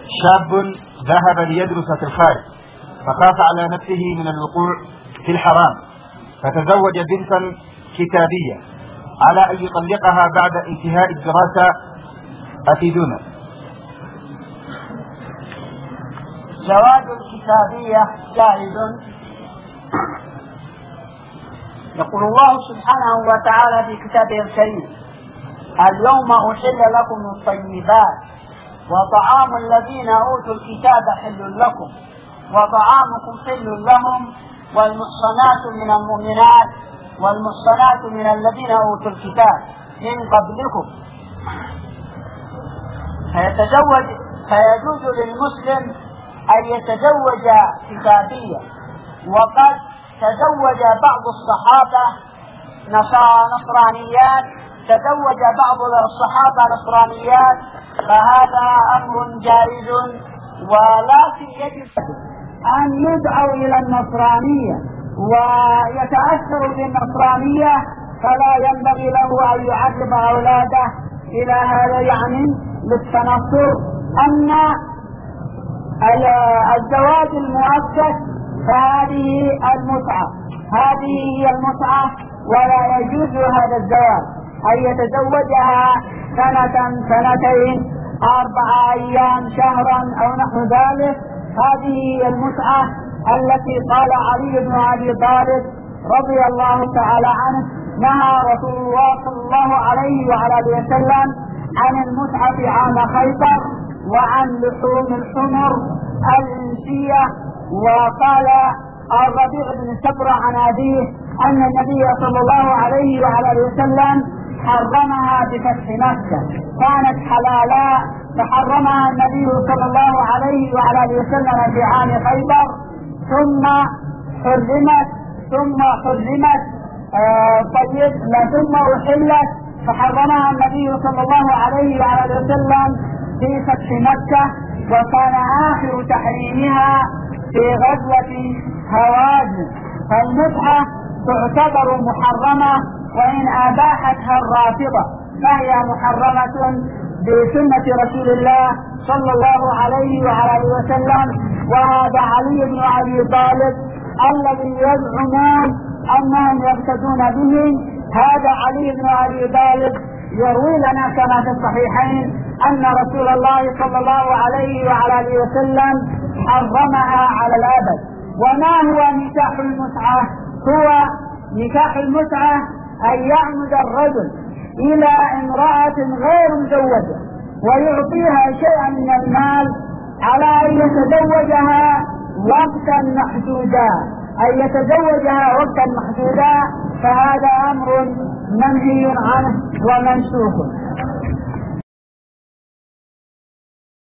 شاب ذهب ليدرس في الخارج فخاف على نفسه من الوقوع في الحرام فتزوج بنتا كتابية على أن يطلقها بعد انتهاء الدراسة. أفيدونا. زواج الكتابية جائز. يقول الله سبحانه وتعالى في كتابه الكريم: اليوم أحل لكم الطيبات وطعام الذين أوتوا الكتاب حل لكم وطعامكم حل لهم والمحصنات من المؤمنات والمحصنات من الذين أوتوا الكتاب من قبلكم. فيجوز للمسلم أن يتزوج كتابية. وقد تزوج بعض الصحابة نصرانيات، تزوج بعض الصحابة نصرانيات، فهذا أمر جائز. ولكن يجب أن يدعو إلى النصرانية ويتأثر بالنصرانية، فلا ينبغي له أن يعرض أولاده إلى هذا يعني للتنصر. أما الزواج المؤقت فهذه المتعة، هذه هي المتعة، ولا يجوز هذا الزواج أن يتزوجها سنة سنتين 4 أيام شهرا أو نحو ذلك. هذه هي المتعة التي قال علي بن أبي طالب رضي الله تعالى عنه: نهى رسول الله صلى الله عليه وعلى اله وسلم عن المتعة عام خيبر وعن لحوم الحمر الإنسية. وقال الربيع بن سبرة عن أبيه أن النبي صلى الله عليه وعلى اله وسلم حرمها بفتح مكة، كانت حلالا فحرمها النبي صلى الله عليه وعلى اله وسلم في عام خيبر، ثم حرمت ثم أحلت فحرمها النبي صلى الله عليه وعلى اله وسلم في فتح مكة، وكان آخر تحريمها في غزوة هوازن. فالمتعة تعتبر محرمة، وإن أباحتها الرافضة فهي محرمة بسنة رسول الله صلى الله عليه وعلى اله وسلم. وهذا علي بن أبي طالب الذي يزعمون أنهم يقتدون به، هذا علي بن أبي طالب يروي لنا كما في الصحيحين أن رسول الله صلى الله عليه وعلى اله وسلم حرمها على الأبد. وما هو نكاح المتعة؟ هو نكاح المتعة أن يعمد الرجل إلى امرأة غير مزوجة ويعطيها شيئا من المال على أن يتزوجها وقتا محدودا، فهذا أمر منهي عنه ومنسوخ.